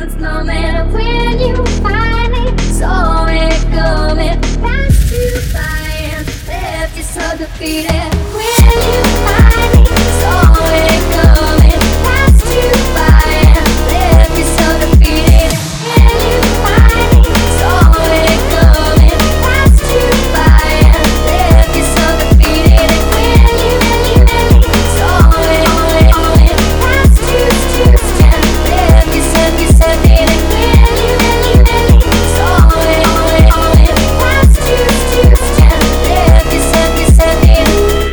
bones, no matter when you finally saw it coming. Passed you by and left you so defeated. When you finally saw it coming, passed you by and left you so defeated. When you finally saw it coming, passed you by and left you so defeated. When you saw it coming, passed you and left you so defeated. When you saw it coming, passed you and left you so defeated.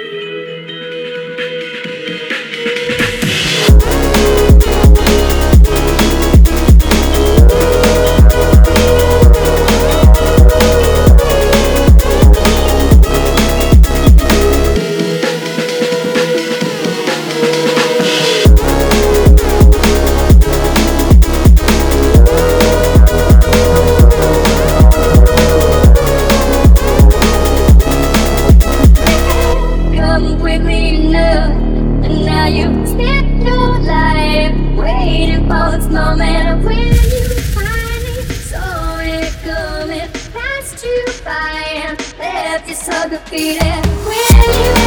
Come quickly enough, and now you spent your life waiting for this moment. When you finally saw it coming, passed you by and left you so defeated. When you